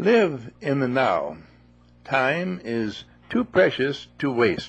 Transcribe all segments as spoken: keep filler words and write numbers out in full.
Live in the now. Time is too precious to waste.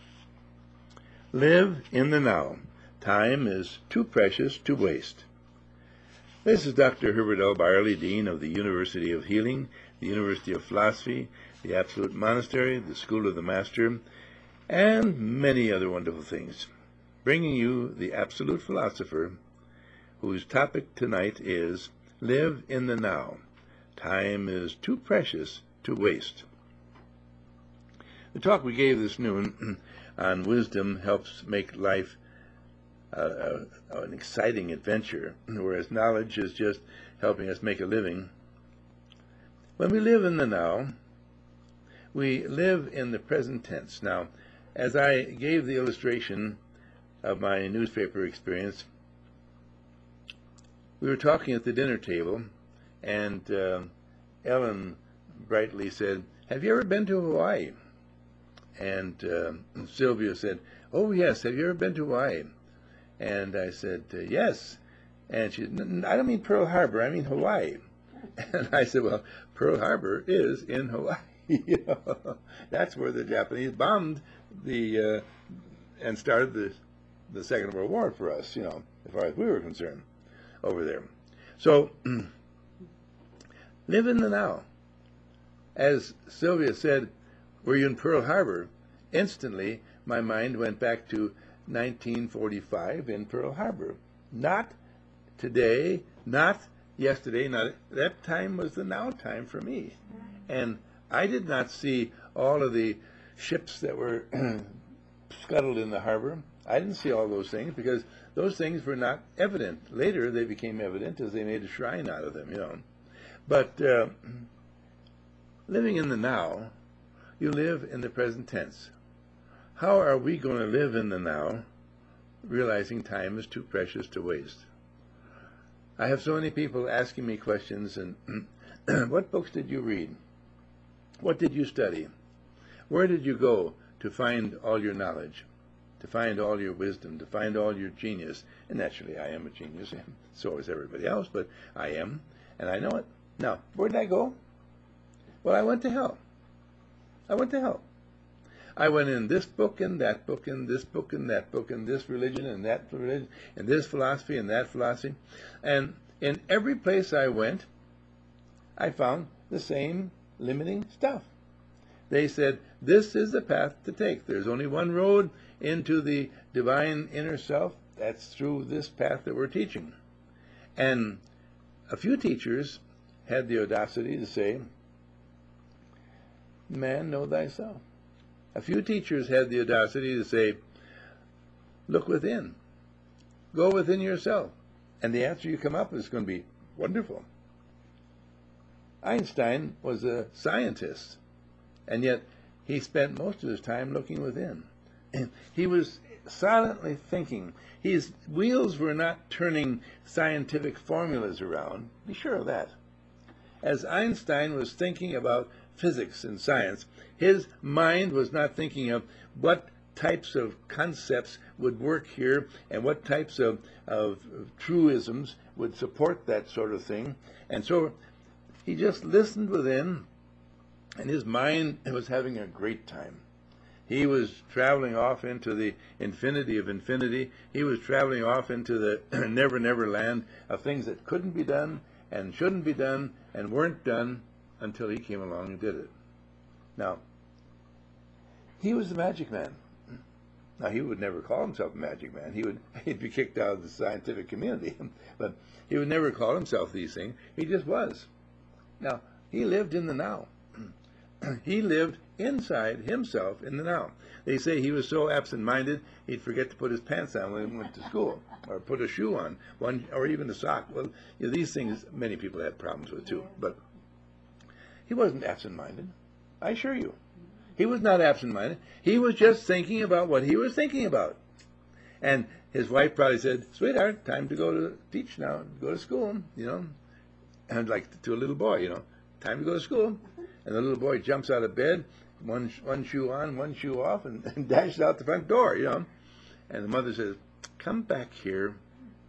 Live in the now. Time is too precious to waste. This is Doctor Herbert L. Byerly, Dean of the University of Healing, the University of Philosophy, the Absolute Monastery, the School of the Master, and many other wonderful things, bringing you the Absolute Philosopher, whose topic tonight is Live in the Now. Time is too precious to waste. The talk we gave this noon on wisdom helps make life uh, uh, an exciting adventure, whereas knowledge is just helping us make a living. When we live in the now, we live in the present tense. Now, as I gave the illustration of my newspaper experience, we were talking at the dinner table, and uh, Ellen brightly said, "Have you ever been to Hawaii?" And uh, Sylvia said, "Oh, yes, have you ever been to Hawaii?" And I said, uh, "Yes." And she said, "I don't mean Pearl Harbor, I mean Hawaii." And I said, "Well, Pearl Harbor is in Hawaii." You know, that's where the Japanese bombed the uh, and started the the Second World War for us, you know, as far as we were concerned over there. So, live in the now. As Sylvia said, "Were you in Pearl Harbor?" Instantly, my mind went back to nineteen forty-five in Pearl Harbor. Not today, not yesterday, not that time was the now time for me. And I did not see all of the ships that were scuttled in the harbor. I didn't see all those things because those things were not evident. Later, they became evident as they made a shrine out of them, you know. But uh, living in the now, you live in the present tense. How are we going to live in the now, realizing time is too precious to waste? I have so many people asking me questions, and what books did you read? What did you study? Where did you go to find all your knowledge, to find all your wisdom, to find all your genius? And naturally, I am a genius, and so is everybody else, but I am, and I know it. Now, where did I go? Well, I went to hell. I went to hell. I went in this book and that book and this book and that book and this religion and that religion and this philosophy and that philosophy. And in every place I went, I found the same limiting stuff. They said, this is the path to take. There's only one road into the divine inner self. That's through this path that we're teaching. And a few teachers had the audacity to say, man, know thyself. A few teachers had the audacity to say, look within. Go within yourself. And the answer you come up with is going to be wonderful. Einstein was a scientist, and yet he spent most of his time looking within. He was silently thinking. His wheels were not turning scientific formulas around. Be sure of that. As Einstein was thinking about physics and science, his mind was not thinking of what types of concepts would work here and what types of, of, of truisms would support that sort of thing. And so he just listened within, and his mind was having a great time. He was traveling off into the infinity of infinity. He was traveling off into the never, never land of things that couldn't be done and shouldn't be done and weren't done until he came along and did it. Now, he was the magic man. Now, he would never call himself a magic man. He would, he'd be kicked out of the scientific community. But he would never call himself these things. He just was. Now, he lived in the now. He lived inside himself in the now. They say he was so absent-minded, he'd forget to put his pants on when he went to school, or put a shoe on, one, or even a sock. Well, you know, these things many people had problems with too. But he wasn't absent-minded, I assure you. He was not absent-minded. He was just thinking about what he was thinking about. And his wife probably said, sweetheart, time to go to teach now, go to school, you know. And like to a little boy, you know, time to go to school. And the little boy jumps out of bed, one one shoe on, one shoe off, and, and dashes out the front door, you know. And the mother says, come back here.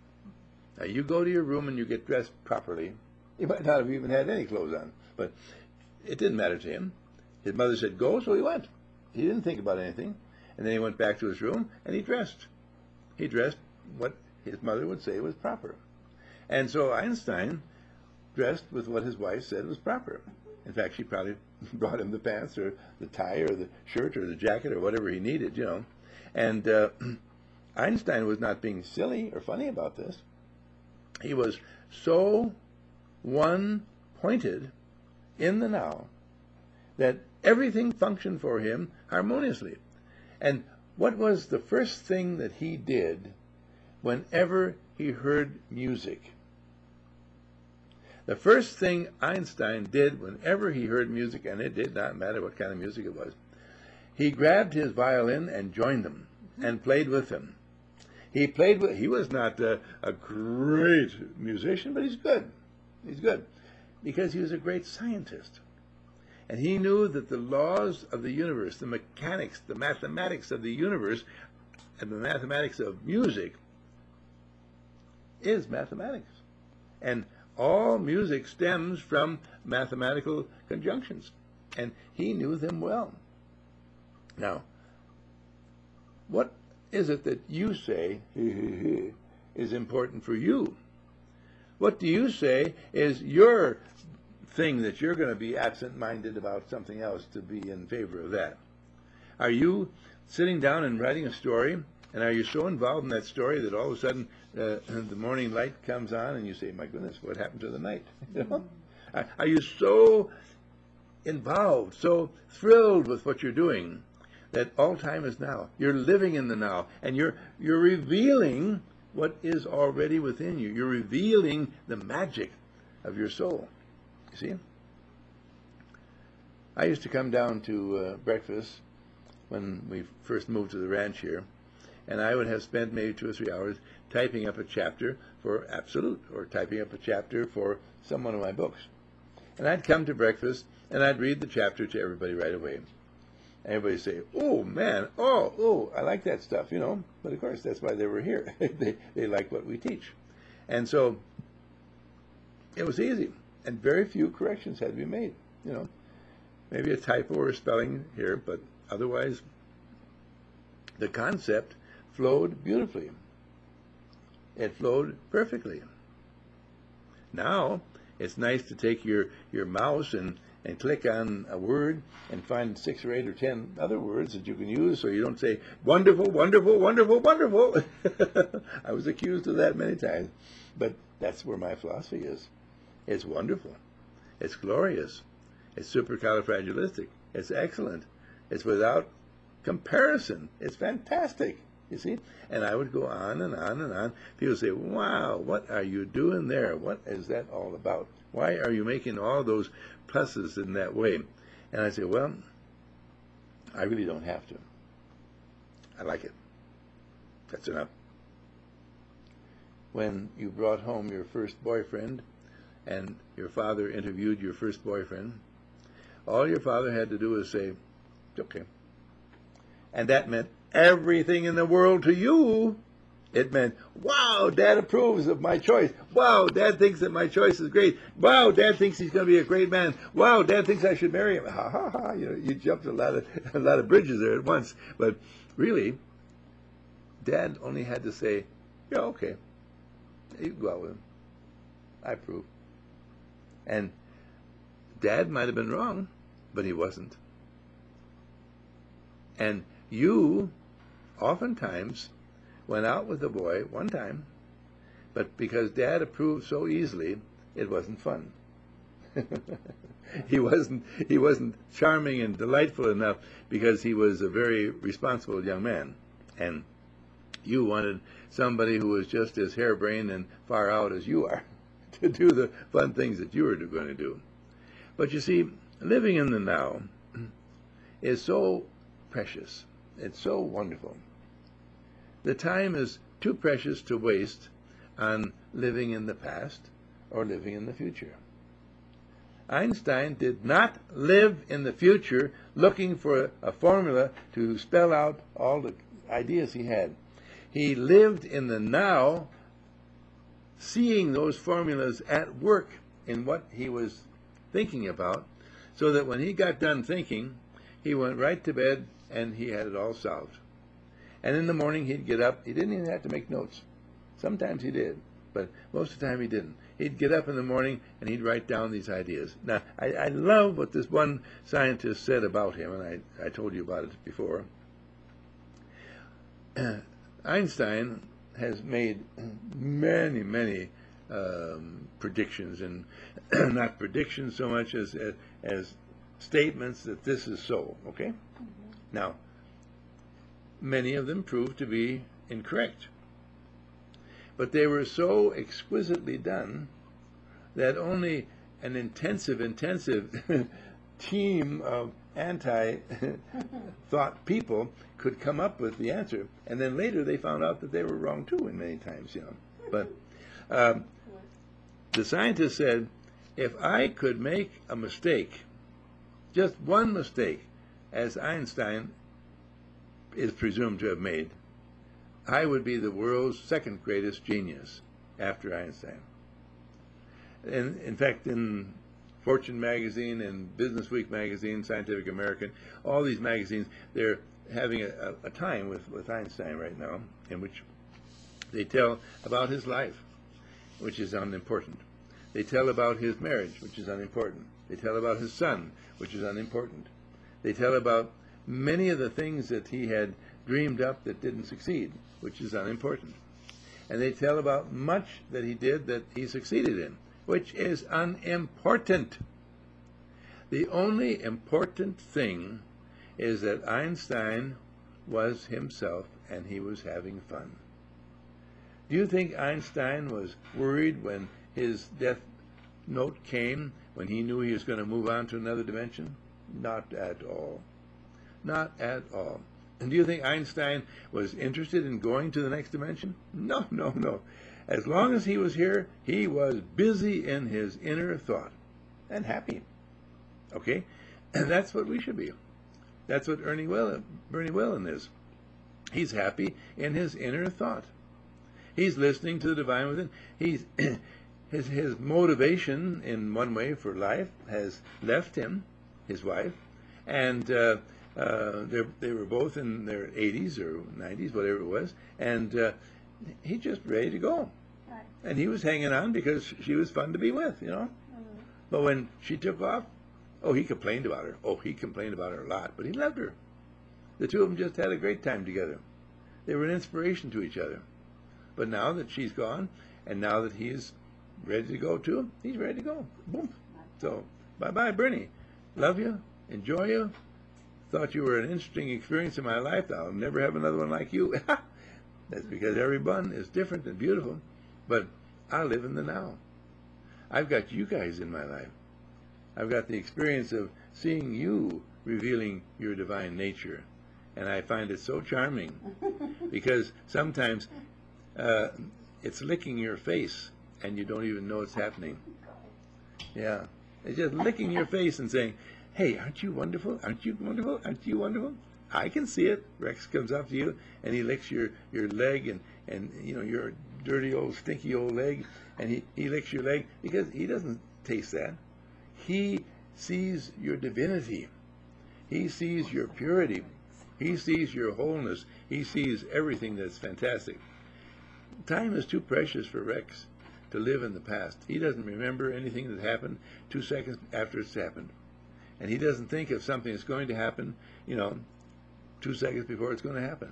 Now you go to your room and you get dressed properly. He might not have even had any clothes on, but it didn't matter to him. His mother said, go, so he went. He didn't think about anything. And then he went back to his room, and he dressed. He dressed what his mother would say was proper. And so Einstein dressed with what his wife said was proper. In fact, she probably brought him the pants or the tie or the shirt or the jacket or whatever he needed, you know. And uh, Einstein was not being silly or funny about this. He was so one-pointed in the now that everything functioned for him harmoniously. And what was the first thing that he did whenever he heard music? The first thing Einstein did whenever he heard music, and it did not matter what kind of music it was, he grabbed his violin and joined them and played with them. He played with, he was not a, a great musician, but he's good. He's good because he was a great scientist. And he knew that the laws of the universe, the mechanics, the mathematics of the universe, and the mathematics of music is mathematics. And all music stems from mathematical conjunctions. And he knew them well. Now, what is it that you say is important for you? What do you say is your thing that you're going to be absent-minded about something else to be in favor of that? Are you sitting down and writing a story, and are you so involved in that story that all of a sudden uh, the morning light comes on and you say, my goodness, what happened to the night? You know? Are you so involved, so thrilled with what you're doing that all time is now? You're living in the now, and you're you're revealing what is already within you. You're revealing the magic of your soul. You see? I used to come down to uh, breakfast when we first moved to the ranch here, and I would have spent maybe two or three hours typing up a chapter for Absolute, or typing up a chapter for some one of my books. And I'd come to breakfast, and I'd read the chapter to everybody right away. Everybody say, oh, man, oh, oh, I like that stuff, you know. But, of course, that's why they were here. they, they like what we teach. And so it was easy, and very few corrections had to be made, you know. Maybe a typo or a spelling here, but otherwise the concept flowed beautifully. It flowed perfectly. Now it's nice to take your, your mouse and and click on a word and find six or eight or ten other words that you can use so you don't say, wonderful, wonderful, wonderful, wonderful. I was accused of that many times. But that's where my philosophy is. It's wonderful. It's glorious. It's supercalifragilistic. It's excellent. It's without comparison. It's fantastic. You see? And I would go on and on and on. People say, wow, what are you doing there? What is that all about? Why are you making all those pluses in that way? And I say, well, I really don't have to. I like it. That's enough. When you brought home your first boyfriend and your father interviewed your first boyfriend, all your father had to do was say, okay. And that meant everything in the world to you. It meant, wow, Dad approves of my choice. Wow, Dad thinks that my choice is great. Wow, Dad thinks he's going to be a great man. Wow, Dad thinks I should marry him. Ha ha ha! You know, you jumped a lot of a lot of bridges there at once. But really, Dad only had to say, yeah, okay, you can go out with him. I approve. And Dad might have been wrong, but he wasn't. And you, oftentimes, went out with the boy one time, but because Dad approved so easily, it wasn't fun. he wasn't he wasn't charming and delightful enough because he was a very responsible young man, and you wanted somebody who was just as harebrained and far out as you are to do the fun things that you were going to do. But you see, living in the now is so precious. It's so wonderful. The time is too precious to waste on living in the past or living in the future. Einstein did not live in the future looking for a formula to spell out all the ideas he had. He lived in the now, seeing those formulas at work in what he was thinking about, so that when he got done thinking, he went right to bed and he had it all solved. And in the morning he'd get up. He didn't even have to make notes. Sometimes he did, but most of the time he didn't. He'd get up in the morning and he'd write down these ideas. Now, I, I love what this one scientist said about him, and I, I told you about it before. Einstein has made many, many um, predictions, and not predictions so much as, as as statements that this is so, okay? Mm-hmm. Now, many of them proved to be incorrect. But they were so exquisitely done that only an intensive, intensive team of anti-thought people could come up with the answer. And then later they found out that they were wrong too, in many times, you know. But um, the scientist said, if I could make a mistake, just one mistake, as Einstein is presumed to have made, I would be the world's second greatest genius after Einstein. And in fact, in Fortune magazine and Business Week magazine, Scientific American, all these magazines, they're having a, a time with, with Einstein right now, in which they tell about his life, which is unimportant. They tell about his marriage, which is unimportant. They tell about his son, which is unimportant. They tell about many of the things that he had dreamed up that didn't succeed, which is unimportant. And they tell about much that he did that he succeeded in, which is unimportant. The only important thing is that Einstein was himself and he was having fun. Do you think Einstein was worried when his death note came, when he knew he was going to move on to another dimension? Not at all. Not at all. And do you think Einstein was interested in going to the next dimension? No, no, no. As long as he was here, he was busy in his inner thought and happy. Okay? And that's what we should be. That's what Ernie Whalen, Bernie Whalen is. He's happy in his inner thought. He's listening to the divine within. He's his his motivation in one way for life has left him, his wife, and uh, uh, they were both in their eighties or nineties, whatever it was, and uh, he's just ready to go. Right. And he was hanging on because she was fun to be with, you know. Mm-hmm. But when she took off, oh, he complained about her. Oh, he complained about her a lot, but he loved her. The two of them just had a great time together. They were an inspiration to each other. But now that she's gone, and now that he's ready to go too, he's ready to go. Boom. So, bye-bye, Bernie. Love you. Enjoy you. Thought you were an interesting experience in my life. I'll never have another one like you. That's because every one is different and beautiful. But I live in the now. I've got you guys in my life. I've got the experience of seeing you revealing your divine nature. And I find it so charming because sometimes uh, it's licking your face and you don't even know it's happening. Yeah. It's just licking your face and saying, hey, aren't you wonderful? Aren't you wonderful? Aren't you wonderful? I can see it. Rex comes up to you and he licks your, your leg and, and, you know, your dirty old, stinky old leg, and he, he licks your leg because he doesn't taste that. He sees your divinity. He sees your purity. He sees your wholeness. He sees everything that's fantastic. Time is too precious for Rex to live in the past. He doesn't remember anything that happened two seconds after it's happened. And he doesn't think of something that's going to happen, you know, two seconds before it's going to happen.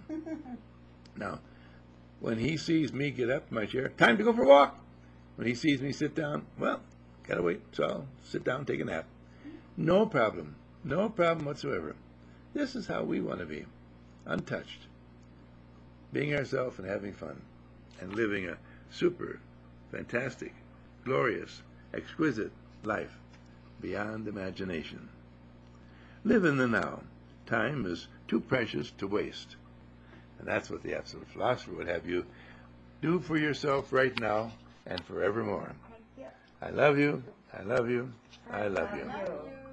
Now, when he sees me get up from my chair, time to go for a walk. When he sees me sit down, well, gotta wait, so I'll sit down and take a nap. No problem. No problem whatsoever. This is how we want to be, untouched, being ourselves and having fun, and living a super, fantastic, glorious, exquisite life beyond imagination. Live in the now. Time is too precious to waste. And that's what the Absolute Philosopher would have you do for yourself right now and forevermore. I love you. I love you. I love you.